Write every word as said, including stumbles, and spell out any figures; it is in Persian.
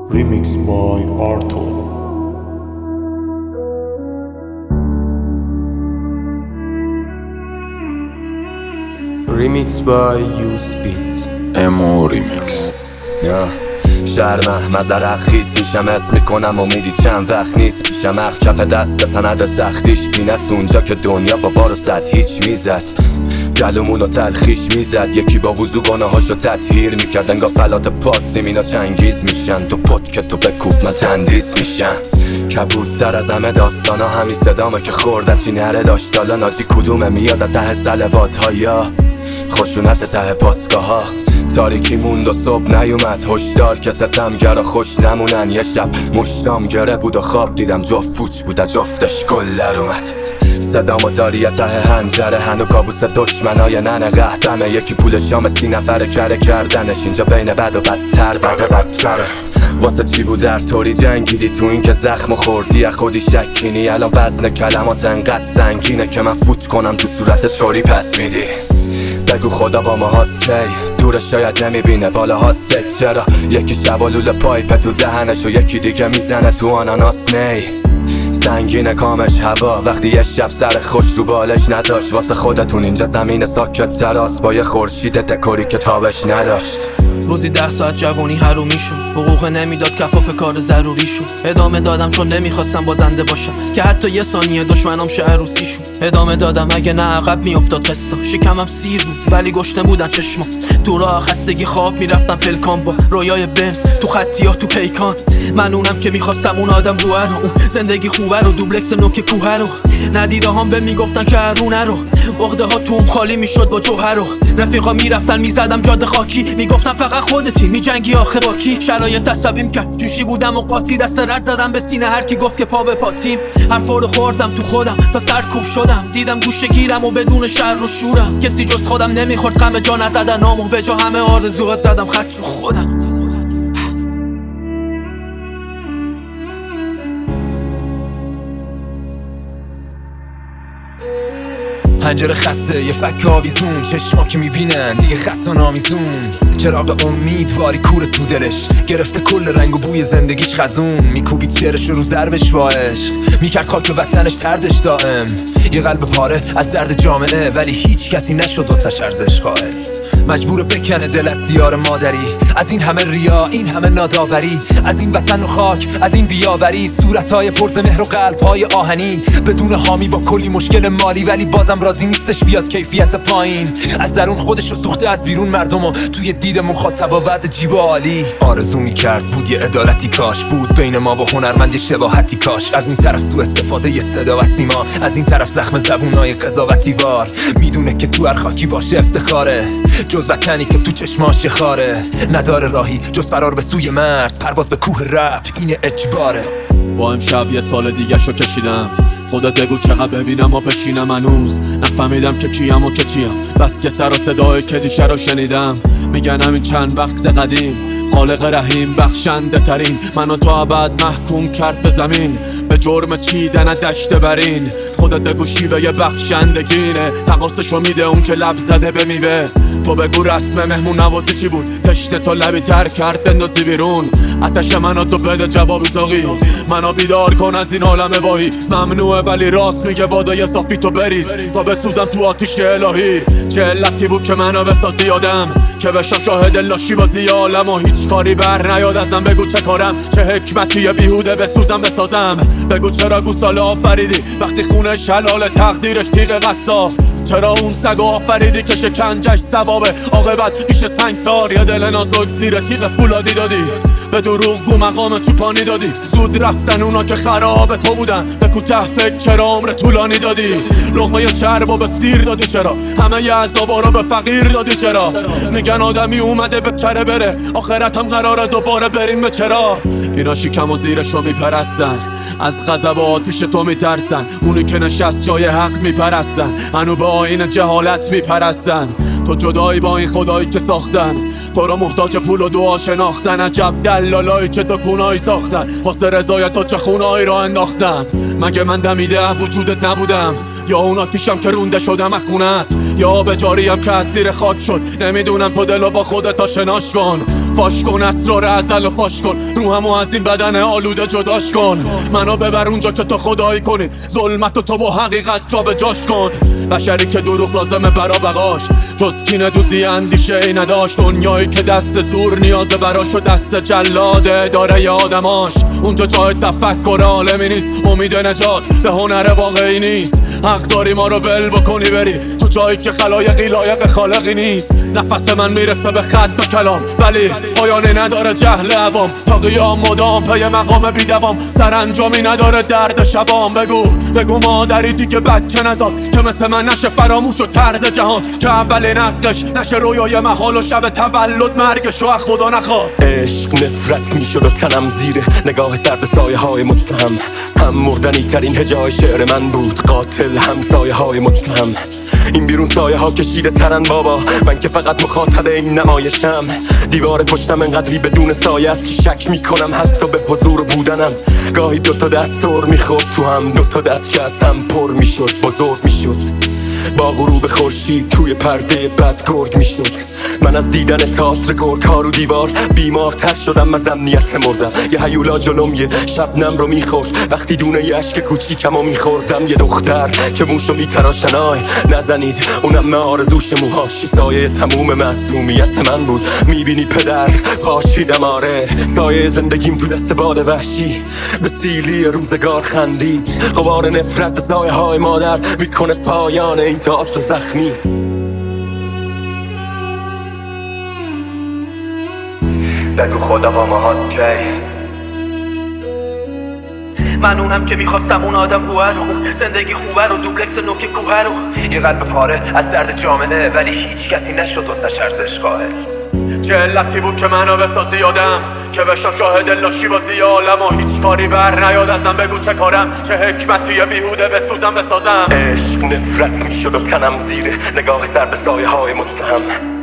Remix by Arto. Remix by U-Speed امو ریمیکس. شرمه مزرق خیس میشم اسم میکنم امیدی چند وقت نیست پیشم اخ کف دست سند سختیش بینست اونجا که دنیا با بار و صد هیچ میزد گلومونو تلخیش میزد یکی با وضو گناهاشو تطهیر میکرد انگاه فلات پاسیم اینا چنگیز میشن تو پت که تو بکوب من تندیس میشن کبودتر از همه داستانا همین صدامه که خورده چی نره داشت حالا ناجی کدومه میاد ته سلوات ها یا خشونت ته پاسگاه ها تاریکی موند و صبح نیومد هشدار که ستمگرا خوش نمونن یه شب مشتام گره بود و خواب دیدم جفت پوچ بوده جفتش گلر اومد صدامو داری یه ته هنجره هنو کابوس دشمنای ننه قهبمه یکی پول شام سی نفر کره کردنش اینجا بین بد و بدتر بده بدتره واسه چی بود در طوری جنگیدی تو این که زخم خوردی یا خودی شکینی الان وزن کلمات انقدر سنگینه که من فوت کنم تو صورت چوری پس میدی بگو خدا با ما هاست کی دور شاید نمیبینه بالا ها سک چرا یکی شبالول پایپ تو دهنش و یکی دیگه میزنه تو آناناس نی سنگین کامش هوا وقتی یه شب سر خوش رو بالش نذاشت واسه خودتون اینجا زمین ساکت تراس با یه خورشید دکوری که تابش نداشت روزی ده ساعت جوانی حرومی شد حقوق نمیداد کفاف کار ضروری شد ادامه دادم چون نمیخواستم بازنده باشم که حتی یه ثانیه دشمنام شه عروسی شد ادامه دادم اگه نه عقب میافتاد قسطا شکمم سیر بود ولی گشنه بودن چشما تو راه خستگی خواب میرفتم پلکان با رویای بنز تو خطی ها تو پیکان من اونم که میخواستم اون آدم روه رو اون زندگی خوبه رو دوبلکس نوک کوه رو ندیده هم به میگفتن که هرونه رو عقده ها توم خالی میشد با جوهر رو رفیقا میرفتن میزدم جاده خاکی میگفتن فقط خودتی میجنگی آخه با کی شرایط عصبیم کرد جوشی بودم و قاطی دست رد زدم به سینه هر کی گفت که پا به پاتیم حرفا رو خوردم تو خودم تا سرکوب شدم دیدم گوشه گیرم و بدون شر و شورم کسی جز خودم نمیخورد غم جا نزدنام و به جا همه آرزوها زدم خط رو خودم پنجره خسته یه فک آویزون چشما که میبینن دیگه خط و نامیزون چراغ امیدواری کوره تو دلش گرفته کل رنگ و بوی زندگیش خزون میکوبید شعرش رو ضربش با عشق میکرد خاک وطنش تردش دائم یه قلب پاره از درد جامعه ولی هیچ کسی نشد واسش ارزش قائل مجبور بکنه دل از دیار مادری از این همه ریا این همه ناداوری از این وطن و خاک از این بیاوری صورتهای پرز مهر و قلبهای آهنین بدون حامی با کلی مشکل مالی ولی بازم راضی نیستش بیاد کیفیت پایین از درون خودش رو سوخته از بیرون مردم و توی دید مخاطبا وضع جیب عالی آرزو میکرد بود یه عدالتی کاش بود بین ما و هنرمند شباهتی کاش از اون طرف سو استفاده یه صدا و سیما از این طرف زخم زبونای قضاوتی وار میدونه که تو هر خاکی باشه افتخاره جز وطنی که تو چشماش خاره نداره راهی جز فرار به سوی مرز پرواز به کوه رپ این اجباره با امشب یه سال دیگه شو کشیدم خودت بگو چقدر ببینم و بشینم هنوز نفهمیدم که کیم و که چیم بس که سر و صدای کلیشه رو شنیدم میگن همین چند وقت قدیم خالق رحیم بخشنده ترین منو تا ابد محکوم کرد به زمین به جرم چیدن دشت برین خودت بگو شیوه بخشندگینه تقاسشو میده اون که لب زده به میوه تو بگو رسم مهمون نوازی چی بود تشت تو لبی تر کرد بندازی بیرون آتش منو تو بده جواب ساقی منو بیدار کن از این عالم واهی ممنوعه ولی راست میگه بادای صافی تو بریز تا بسوزم تو آتیش الهی چه علتی بود که منو بسازی یادم که بشم شاهد لاشی بازی عالم و هیچ کاری بر نیاد ازم بگو چه کارم چه حکمتی بیهوده بسوزم بسازم بگو چرا گوساله آفریدی وقتی خونش حلال تقدیرش تیغ قصاب چرا اون سگ آفریدی که شکنجش ثوابه عاقبت پیش سنگسار یه دل نازک زیر تیغ فولادی دادی به دروغ گو مقام چوپانی دادی زود رفتن اونا که خراب تو بودن به کوته فکر چرا عمر طولانی دادی لقمه چرب و به سیر دادی چرا همه ی عذابا رو به فقیر دادی چرا میگن آدمی اومده به چره بره آخرت هم قراره دوباره بریم به چرا اینا شکم و زیرشو میپرستن از غضب و آتیش تو میترسن اونی که نشست جای حق میپرستن هنو به آیین جهالت میپرستن تو جدایی با این خدایی که ساختن تو رو محتاج پول و دعا شناختن عجب دلالایی که دکونایی ساختن واسه رضایت تو چه خونایی را انداختن مگه من دمیده وجودت نبودم یا اون آتیشم که رونده شدم از خونت یا به جاریم که اسیر خاک شد. نمیدونم تو دلو با خودت آشناش کن، فاش کن اسرار ازل و فاش کن، روحمو از این بدن آلوده جداش کن. منو ببر اونجا که تو خدایی کنی، ظلمت و تو با حقیقت جا به جاش کن. بشری که دروغ لازمه برا بقاش، جز کینه دوزی اندیشه ای نداشت. دنیایی که دست زور نیازه براش و دست جلاده داره ی آدماش. اونجا جای تفکر عالمی نیست، امید نجات به هنر واقعی نیست. حق داری ما رو ول بکنی بری تو جایی که خلایقی لایق خالقی نیست. نفس من میرسه به ختم کلام، ولی پایانی نداره جهل عوام. تا قیام مدام پی مقام بیدوام، سرانجامی نداره درد شبام. بگو بگو مادری دیگه بچه نزاد که مثل من نشه فراموش و ترد جهان، که اول نقش نشه رویای محال و شب تولد مرگش و خدا نخواد. عشق نفرت میشد و تنم زیر نگاه سرد سایه های متهم. هم مردنی ترین هجای شعر من بود، قاتل هم سایه های متهم. این بیرون سایه ها کشیده ترن بابا، من که فقط مخاطب این نمایشم. دیوار پشتم انقدری بدون سایه است که شک میکنم حتی به حضور بودنم. گاهی دوتا دست سر میخورد تو هم، دوتا دست که از هم پر میشد بزرگ میشد. با غروب خورشید توی پرده بد گرد میشد. من از دیدن تئاتر گرگ ها رو دیوار بیمارتر شدم، از امنیت مردم. یه هیولا جلوم یه شبنم رو میخورد، وقتی دونه یه عشق کوچیکم رو میخوردم. یه دختر که موشو میتراشن آی نزنید، اونم نه آرزوش موهاش، سایه تموم معصومیت من بود. میبینی پدر پاشیدم آره، سایه زندگیم تو دست باد وحشی به سیلی روزگار خندید. غبار نفرت سایه های مادر میکنه پایان این تئاتر زخمی. بگو خدا با ما هاست کی؟ من اونم که میخواستم اون آدم بوه رو، زندگی خوبه رو، دوبلکس نوک کوه رو. یه قلب پاره از درد جامعه، ولی هیچ کسی نشد واسه ارزش قائل. چه علتی بود که منو بسازی یادم، که بشم شاهد لاشی بازی عالم و هیچ کاری بر نیاد ازم. بگو چه کارم، چه حکمتی بیهوده بسوزم بسازم. عشق نفرت میشد و تنم زیر نگاه سرد سایه های متهم.